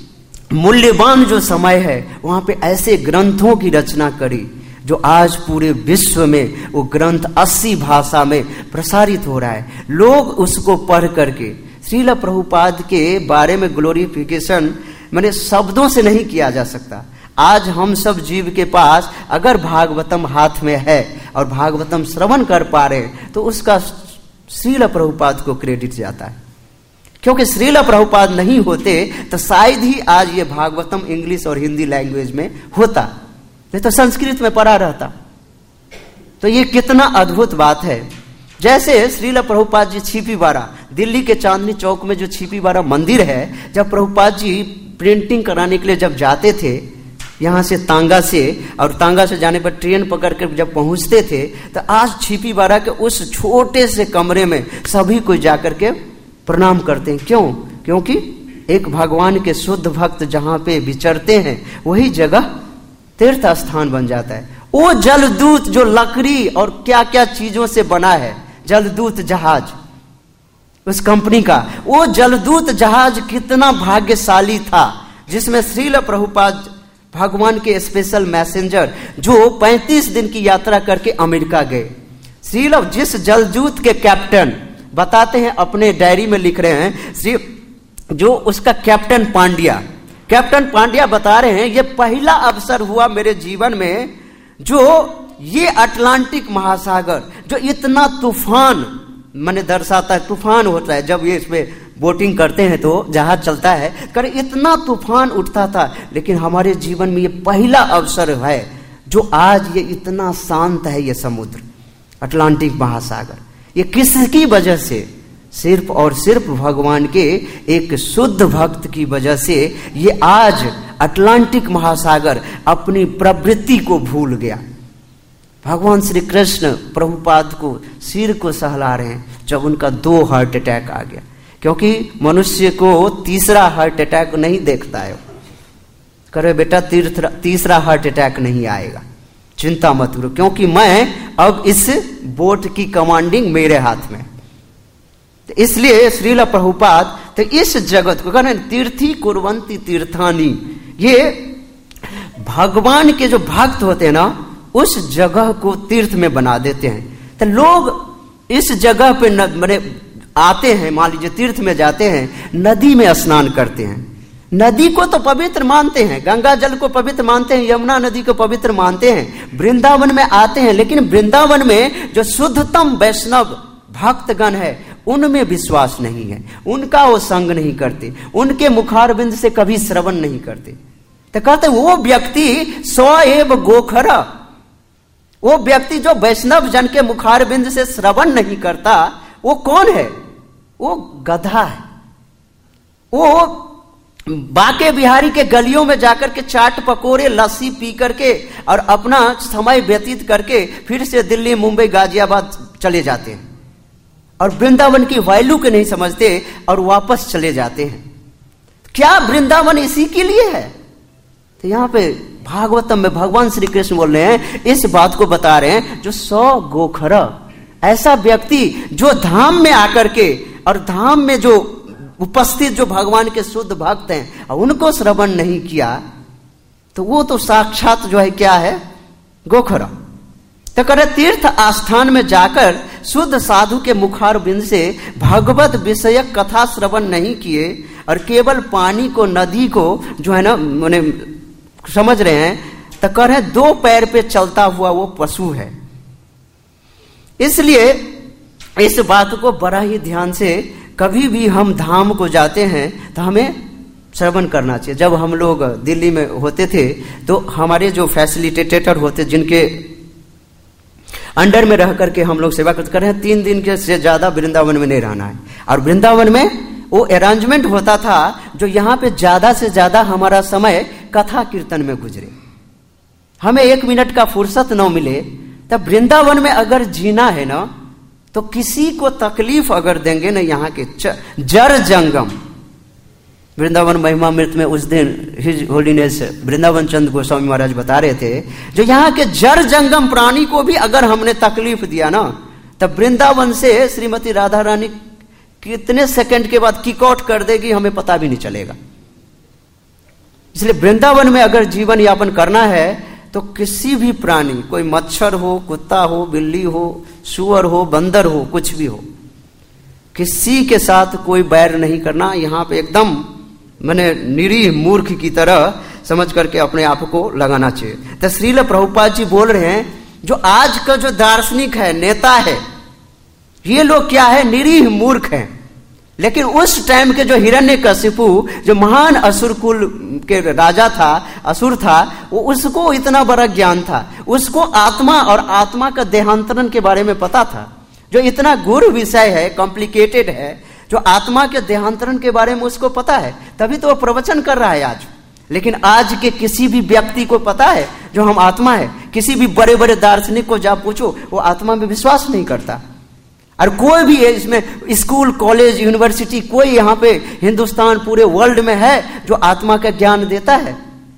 मूल्यवान जो समय है वहां पे ऐसे ग्रंथों की रचना करी जो आज पूरे विश्व में वो ग्रंथ अस्सी भाषा में प्रसारित हो रहा है। लोग उसको पढ़ करके श्रील प्रभुपाद के बारे में ग्लोरिफिकेशन माने शब्दों से नहीं किया जा सकता। आज हम सब जीव के पास अगर भागवतम हाथ में है और भागवतम श्रवण कर पा रहे हैं तो उसका श्रील प्रभुपाद को क्रेडिट जाता है, क्योंकि श्रील प्रभुपाद नहीं होते तो शायद ही आज ये भागवतम इंग्लिश और हिंदी लैंग्वेज में होता, नहीं तो संस्कृत में पढ़ा रहता। तो ये कितना अद्भुत बात है। जैसे श्रील प्रभुपाद जी छिपी बारा, दिल्ली के चांदनी चौक में जो छिपी बारा मंदिर है, जब प्रभुपाद जी प्रिंटिंग कराने के लिए जब जाते थे यहाँ से तांगा से, और तांगा से जाने पर ट्रेन पकड़ कर जब पहुंचते थे, तो आज छिपी बारा के उस छोटे से कमरे में सभी को जाकर के प्रणाम करते हैं। क्यों? क्योंकि एक भगवान के शुद्ध भक्त जहां पे विचरते हैं वही जगह तीर्थ स्थान बन जाता है। वो जलदूत जो लकड़ी और क्या क्या चीजों से बना है, जलदूत जहाज उस कंपनी का, वो जलदूत जहाज कितना भाग्यशाली था जिसमें श्रील प्रभुपाद भगवान के स्पेशल मैसेंजर जो पैंतीस दिन की यात्रा करके अमेरिका गए। श्रील जिस जलदूत के कैप्टन बताते हैं, अपने डायरी में लिख रहे हैं, श्री जो उसका कैप्टन पांड्या, कैप्टन पांड्या बता रहे हैं, ये पहला अवसर हुआ मेरे जीवन में जो ये अटलांटिक महासागर जो इतना तूफान मैंने दर्शाता है, तूफान होता है जब ये इसमें बोटिंग करते हैं तो जहाज चलता है, कर इतना तूफान उठता था, लेकिन हमारे जीवन में ये पहला अवसर है जो आज ये इतना शांत है। ये समुद्र अटलांटिक महासागर, ये किसकी वजह से? सिर्फ और सिर्फ भगवान के एक शुद्ध भक्त की वजह से ये आज अटलांटिक महासागर अपनी प्रवृत्ति को भूल गया। भगवान श्री कृष्ण प्रभुपाद को सिर को सहला रहे हैं जब उनका दो हार्ट अटैक आ गया, क्योंकि मनुष्य को तीसरा हार्ट अटैक नहीं देखता है। करे बेटा तीर्थ तीसरा हार्ट अटैक नहीं आएगा, चिंता मत करो, क्योंकि मैं अब इस बोट की कमांडिंग मेरे हाथ में। तो इसलिए श्रील प्रभुपाद तो इस जगत को कहने तीर्थी कुर्वंती तीर्थानी, ये भगवान के जो भक्त होते हैं ना उस जगह को तीर्थ में बना देते हैं। तो लोग इस जगह पे मैंने आते हैं, मान लीजिए तीर्थ में जाते हैं, नदी में स्नान करते हैं। नदी को तो पवित्र मानते हैं, गंगा जल को पवित्र मानते हैं, यमुना नदी को पवित्र मानते हैं, वृंदावन में आते हैं, लेकिन वृंदावन में जो शुद्धतम वैष्णव भक्तगण है उनमें विश्वास नहीं है, उनका वो संग नहीं करते, उनके मुखारबिंद से कभी श्रवण नहीं करते। तो कहते वो व्यक्ति स्वएव गोखरा, वो व्यक्ति जो वैष्णव जन के मुखारबिंद से श्रवण नहीं करता वो कौन है? वो गधा है, वो बाके बिहारी के गलियों में जाकर के चाट पकोड़े लस्सी पी करके और अपना समय व्यतीत करके फिर से दिल्ली, मुंबई, गाजियाबाद चले जाते हैं और वृंदावन की वैल्यू के नहीं समझते और वापस चले जाते हैं। क्या वृंदावन इसी के लिए है? तो यहां पे भागवतम में भगवान श्री कृष्ण बोल रहे हैं, इस बात को बता रहे हैं, जो सौ गोखर, ऐसा व्यक्ति जो धाम में आकर के और धाम में जो उपस्थित जो भगवान के शुद्ध भक्त हैं और उनको श्रवण नहीं किया, तो वो तो साक्षात जो है क्या है? गोखर। तो करे तीर्थ आस्थान में जाकर शुद्ध साधु के मुखार बिंद से भगवत विषयक कथा श्रवण नहीं किए और केवल पानी को, नदी को जो है ना मैंने समझ रहे हैं, तो कह रहे दो पैर पे चलता हुआ वो पशु है। इसलिए इस बात को बड़ा ही ध्यान से, कभी भी हम धाम को जाते हैं तो हमें श्रवण करना चाहिए। जब हम लोग दिल्ली में होते थे तो हमारे जो फैसिलिटेटर होते, जिनके अंडर में रह करके हम लोग सेवा करते हैं, तीन दिन के से ज्यादा वृंदावन में नहीं रहना है। और वृंदावन में वो अरेंजमेंट होता था जो यहाँ पे ज्यादा से ज्यादा हमारा समय कथा कीर्तन में गुजरे, हमें एक मिनट का फुर्सत न मिले। तब वृंदावन में अगर जीना है ना, तो किसी को तकलीफ अगर देंगे ना, यहाँ के जर जंगम वृंदावन महिमा मृत में उस दिन हिज होलीनेस वृंदावन चंद गोस्वामी महाराज बता रहे थे, जो यहाँ के जर जंगम प्राणी को भी अगर हमने तकलीफ दिया ना, तब वृंदावन से श्रीमती राधा रानी कितने सेकंड के बाद किक आउट कर देगी, हमें पता भी नहीं चलेगा। इसलिए वृंदावन में अगर जीवन यापन करना है तो किसी भी प्राणी, कोई मच्छर हो, कुत्ता हो, बिल्ली हो, सुअर हो, बंदर हो, कुछ भी हो, किसी के साथ कोई बैर नहीं करना। यहाँ पे एकदम मैंने निरीह मूर्ख की तरह समझ करके अपने आप को लगाना चाहिए। तो श्रील प्रभुपाद जी बोल रहे हैं, जो आज का जो दार्शनिक है, नेता है, ये लोग क्या है? निरीह मूर्ख हैं। लेकिन उस टाइम के जो हिरण्यकशिपु, जो महान असुर कुल के राजा था, असुर था, वो उसको इतना बड़ा ज्ञान था, उसको आत्मा और आत्मा का देहांतरण के बारे में पता था, जो इतना गुरु विषय है, कॉम्प्लिकेटेड है, जो आत्मा के देहांतरण के बारे में उसको पता है, तभी तो वो प्रवचन कर रहा है आज। लेकिन आज के किसी भी व्यक्ति को पता है जो हम आत्मा है, किसी भी बड़े बड़े दार्शनिक को जा पूछो, वो आत्मा में विश्वास नहीं करता। और कोई भी है इसमें स्कूल, कॉलेज, यूनिवर्सिटी, कोई यहाँ पे हिंदुस्तान पूरे वर्ल्ड में है जो आत्मा का ज्ञान देता है?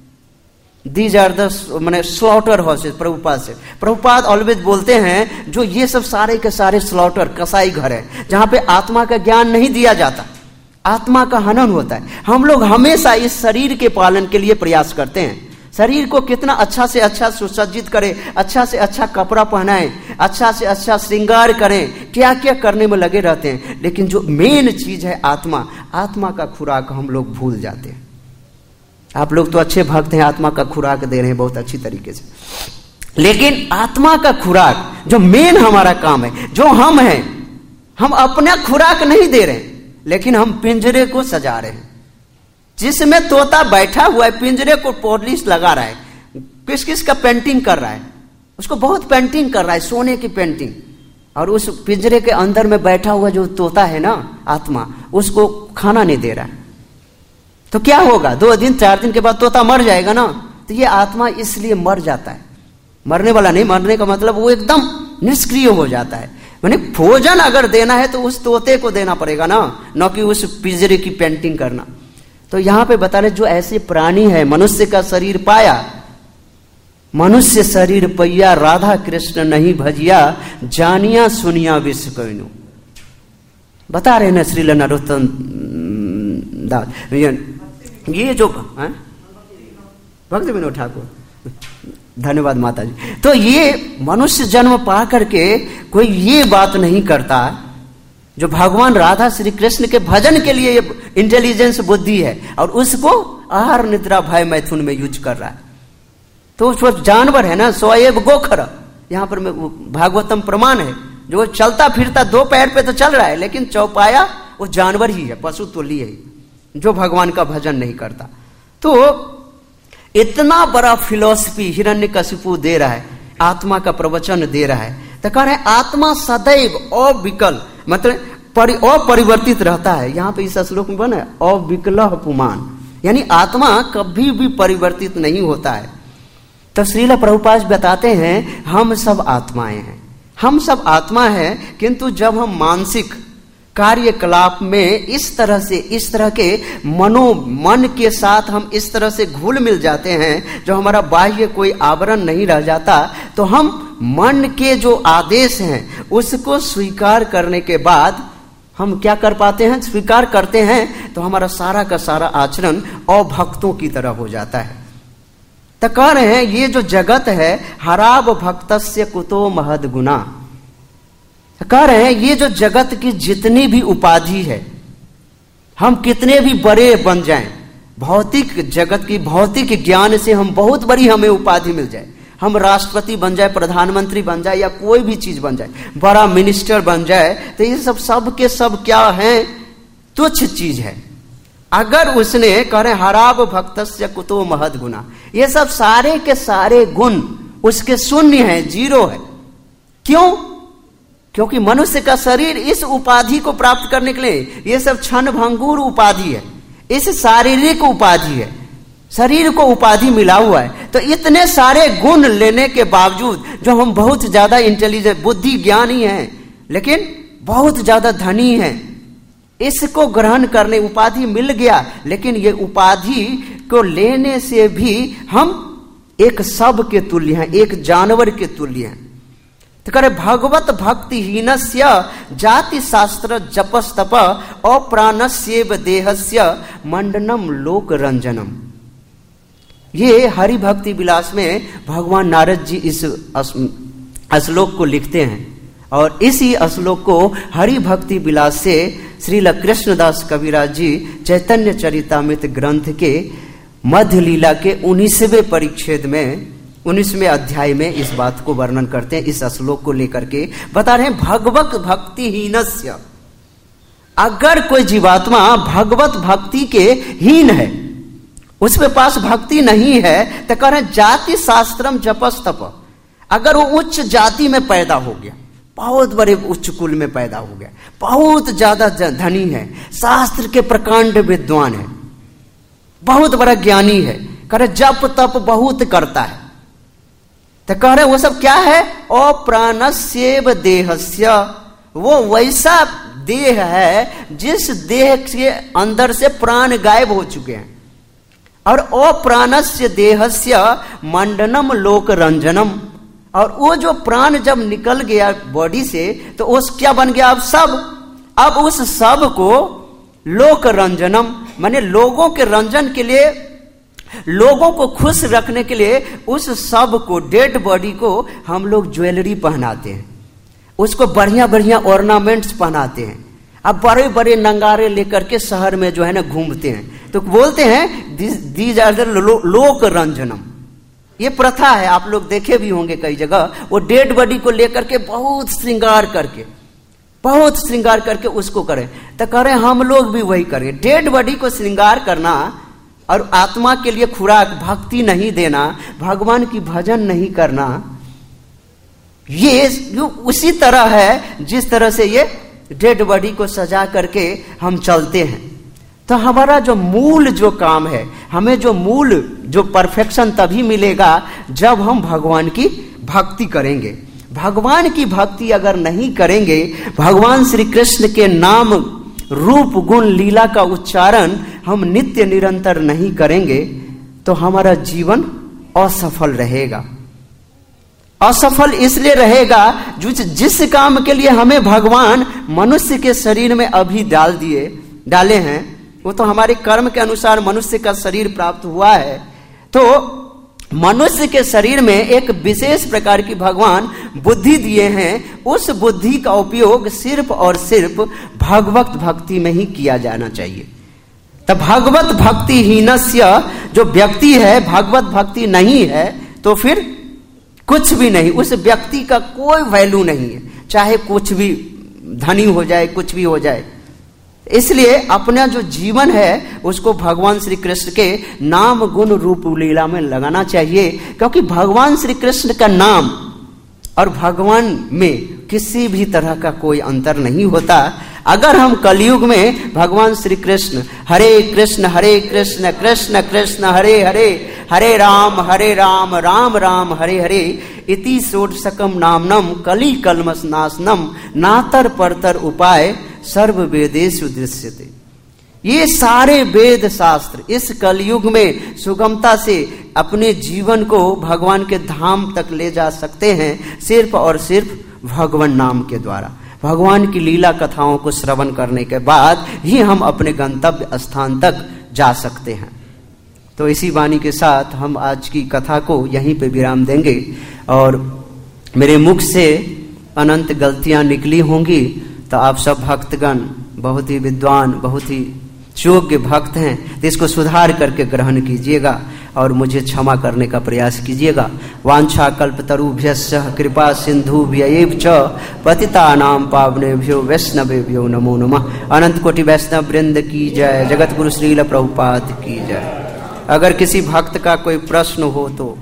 These are the many slaughter houses. Prabhupada से प्रभुपाद ऑलवेज बोलते हैं, जो ये सब सारे के सारे स्लॉटर, कसाई घर है, जहां पे आत्मा का ज्ञान नहीं दिया जाता, आत्मा का हनन होता है। हम लोग हमेशा इस शरीर के पालन के लिए प्रयास करते हैं, शरीर को कितना अच्छा से अच्छा सुसज्जित करें, अच्छा से अच्छा कपड़ा पहनाएं, अच्छा से अच्छा श्रृंगार करें, क्या क्या करने में लगे रहते हैं। लेकिन जो मेन चीज है आत्मा, आत्मा का खुराक हम लोग भूल जाते हैं। आप लोग तो अच्छे भक्त हैं, आत्मा का खुराक दे रहे हैं बहुत अच्छी तरीके से, लेकिन आत्मा का खुराक जो मेन हमारा काम है, जो हम हैं, हम अपना खुराक नहीं दे रहे हैं, लेकिन हम पिंजरे को सजा रहे हैं। जिसमें तोता बैठा हुआ है, पिंजरे को पॉलिश लगा रहा है, किस किस का पेंटिंग कर रहा है, उसको बहुत पेंटिंग कर रहा है, सोने की पेंटिंग, और उस पिंजरे के अंदर में बैठा हुआ जो तोता है ना, आत्मा, उसको खाना नहीं दे रहा है। तो क्या होगा? दो दिन चार दिन के बाद तोता मर जाएगा ना। तो ये आत्मा इसलिए मर जाता है, मरने वाला नहीं, मरने का मतलब वो एकदम निष्क्रिय हो जाता है। माने भोजन अगर देना है तो उस तोते को देना पड़ेगा ना, न कि उस पिंजरे की पेंटिंग करना। तो यहां पे बता रहे, जो ऐसे प्राणी है, मनुष्य का शरीर पाया, मनुष्य शरीर पैया, राधा कृष्ण नहीं भजिया, जानिया सुनिया विश्व कविनु। बता रहे ना श्रील नरोत्तम दास, ये जो भक्त विनोद ठाकुर, धन्यवाद माता जी। तो ये मनुष्य जन्म पा करके कोई ये बात नहीं करता, जो भगवान राधा श्री कृष्ण के भजन के लिए ये इंटेलिजेंस बुद्धि है, और उसको आहार निद्रा भय मैथुन में यूज कर रहा है। तो वो जानवर है ना, स्वयं गोखर, यहाँ पर भागवतम प्रमाण है, जो चलता फिरता दो पैर पे तो चल रहा है, लेकिन चौपाया वो जानवर ही है, पशु तुल्य है, जो भगवान का भजन नहीं करता। तो इतना बड़ा फिलॉसफी हिरण्यकशिपु दे रहा है, आत्मा का प्रवचन दे रहा है। तो कह रहे आत्मा सदैव अविकल, मतलब अपरिवर्तित रहता है। यहाँ पे इस श्लोक में बना है अविकल पुमान, यानी आत्मा कभी भी परिवर्तित नहीं होता है। तो श्रील प्रभुपाद बताते हैं हम सब आत्माएं हैं, हम सब आत्मा हैं, किंतु जब हम मानसिक कार्यकलाप में इस तरह से, इस तरह के मनो मन के साथ हम इस तरह से घुल मिल जाते हैं, जो हमारा बाह्य कोई आवरण नहीं रह जाता, तो हम मन के जो आदेश हैं उसको स्वीकार करने के बाद हम क्या कर पाते हैं, स्वीकार करते हैं, तो हमारा सारा का सारा आचरण अभक्तों की तरह हो जाता है। तो कह रहे हैं ये जो जगत है, हराब भक्तस्य कुतो महद गुना। कह रहे हैं ये जो जगत की जितनी भी उपाधि है, हम कितने भी बड़े बन जाएं, भौतिक जगत की भौतिक ज्ञान से हम बहुत बड़ी हमें उपाधि मिल जाए, हम राष्ट्रपति बन जाए, प्रधानमंत्री बन जाए, या कोई भी चीज बन जाए, बड़ा मिनिस्टर बन जाए, तो ये सब सब के सब क्या है, तुच्छ चीज है। अगर उसने कह रहे हराब भक्तस्य कुतो महद गुना, ये सब सारे के सारे गुण उसके शून्य है, जीरो है। क्यों? क्योंकि मनुष्य का शरीर इस उपाधि को प्राप्त करने के लिए, ये सब क्षण भंगुर उपाधि है, इस शारीरिक उपाधि है, शरीर को उपाधि मिला हुआ है। तो इतने सारे गुण लेने के बावजूद, जो हम बहुत ज्यादा इंटेलिजेंट, बुद्धि ज्ञानी हैं, लेकिन बहुत ज्यादा धनी हैं, इसको ग्रहण करने उपाधि मिल गया, लेकिन ये उपाधि को लेने से भी हम एक सब के तुल्य हैं, एक जानवर के तुल्य हैं। तो करे भगवत भक्ति हीनस्य जाति शास्त्र जपस्तप अप्राणस्येव देहस्य मंडनम लोक रंजनम। ये हरि भक्ति विलास में भगवान नारद जी इस श्लोक को लिखते हैं, और इसी श्लोक को हरि भक्ति विलास से श्रील कृष्णदास कविराज जी चैतन्य चरितामृत ग्रंथ के मध्य लीला के उन्नीसवें परिच्छेद में, उन्नीसवें अध्याय में इस बात को वर्णन करते हैं। इस श्लोक को लेकर के बता रहे हैं भगवत भक्ति हीनस्य, अगर कोई जीवात्मा भगवत भक्ति के हीन है, उसके पास भक्ति नहीं है, तो कह रहे जाति शास्त्रम जपस्तप, अगर वो उच्च जाति में पैदा हो गया, बहुत बड़े उच्च कुल में पैदा हो गया, बहुत ज्यादा धनी है, शास्त्र के प्रकांड विद्वान है, बहुत बड़ा ज्ञानी है, कह रहे जप तप बहुत करता है, तो कह रहे वो सब क्या है, अप्राणस्येव देहस्य, वो वैसा देह है जिस देह के अंदर से प्राण गायब हो चुके हैं। और अप्राणस्य देहस्य मंडनम लोक रंजनम, और वो जो प्राण जब निकल गया बॉडी से, तो उस क्या बन गया, अब सब, अब उस सब को लोक रंजनम, माने लोगों के रंजन के लिए, लोगों को खुश रखने के लिए उस सब को, डेड बॉडी को हम लोग ज्वेलरी पहनाते हैं, उसको बढ़िया बढ़िया ऑर्नामेंट्स पहनाते हैं, अब बड़े बड़े नंगारे लेकर के शहर में जो है ना घूमते हैं, तो बोलते हैं दीज आर द लोक रंजनम। ये प्रथा है, आप लोग देखे भी होंगे कई जगह, वो डेड बॉडी को लेकर के बहुत श्रृंगार करके, बहुत श्रृंगार करके उसको करें। तो करें हम लोग भी वही करें, डेड बॉडी को श्रृंगार करना और आत्मा के लिए खुराक भक्ति नहीं देना, भगवान की भजन नहीं करना, ये उसी तरह है जिस तरह से ये डेड बॉडी को सजा करके हम चलते हैं। तो हमारा जो मूल जो काम है, हमें जो मूल जो परफेक्शन तभी मिलेगा जब हम भगवान की भक्ति करेंगे। भगवान की भक्ति अगर नहीं करेंगे, भगवान श्री कृष्ण के नाम रूप गुण लीला का उच्चारण हम नित्य निरंतर नहीं करेंगे, तो हमारा जीवन असफल रहेगा। असफल इसलिए रहेगा जिस जिस काम के लिए हमें भगवान मनुष्य के शरीर में अभी डाल दिए डाले हैं, वो तो हमारे कर्म के अनुसार मनुष्य का शरीर प्राप्त हुआ है। तो मनुष्य के शरीर में एक विशेष प्रकार की भगवान बुद्धि दिए हैं, उस बुद्धि का उपयोग सिर्फ और सिर्फ भगवत भक्ति में ही किया जाना चाहिए। तो भगवत भक्ति हीनस्य, जो व्यक्ति है भगवत भक्ति नहीं है, तो फिर कुछ भी नहीं, उस व्यक्ति का कोई वैल्यू नहीं है, चाहे कुछ भी धनी हो जाए, कुछ भी हो जाए। इसलिए अपना जो जीवन है उसको भगवान श्री कृष्ण के नाम गुण रूप लीला में लगाना चाहिए, क्योंकि भगवान श्री कृष्ण का नाम और भगवान में किसी भी तरह का कोई अंतर नहीं होता। अगर हम कलयुग में भगवान श्री कृष्ण हरे कृष्ण हरे कृष्ण कृष्ण कृष्ण हरे हरे हरे राम हरे राम राम राम हरे हरे इति षोडशकम नामनम कली कल्मष नाशनम नातर परतर उपाय सर्व वेदेषु दृश्यते। ये सारे वेद शास्त्र इस कलयुग में सुगमता से अपने जीवन को भगवान के धाम तक ले जा सकते हैं सिर्फ और सिर्फ भगवान नाम के द्वारा। भगवान की लीला कथाओं को श्रवण करने के बाद ही हम अपने गंतव्य स्थान तक जा सकते हैं। तो इसी वाणी के साथ हम आज की कथा को यहीं पे विराम देंगे। और मेरे मुख से अनंत गलतियां निकली होंगी तो आप सब भक्तगण बहुत ही विद्वान बहुत ही योग्य भक्त हैं, तो इसको सुधार करके ग्रहण कीजिएगा और मुझे क्षमा करने का प्रयास कीजिएगा। वांछा कल्पतरुभ्यश्च कृपा सिंधुभ्यैव च पतितानां पावनेभ्यो वैष्णवेभ्यो नमो नमः। अनंत कोटि वैष्णव वृंद की जय। जगत गुरु श्रील प्रभुपाद की जय। अगर किसी भक्त का कोई प्रश्न हो तो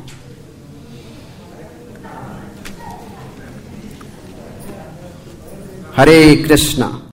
हरे कृष्णा।